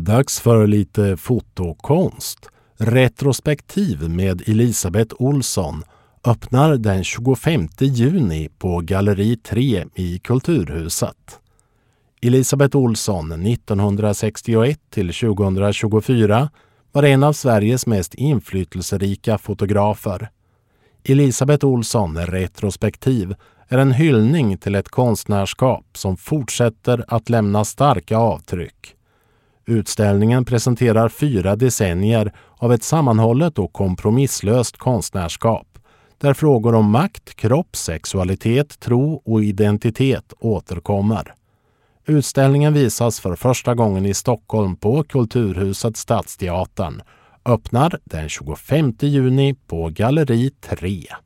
Dags för lite fotokonst. Retrospektiv med Elisabeth Olsson öppnar den 25 juni på Galleri 3 i Kulturhuset. Elisabeth Olsson 1961 till 2024 var en av Sveriges mest inflytelserika fotografer. Elisabeth Olsson retrospektiv är en hyllning till ett konstnärskap som fortsätter att lämna starka avtryck. Utställningen presenterar 4 decennier av ett sammanhållet och kompromisslöst konstnärskap där frågor om makt, kropp, sexualitet, tro och identitet återkommer. Utställningen visas för första gången i Stockholm på Kulturhuset Stadsteatern. Öppnar den 25 juni på Galleri 3.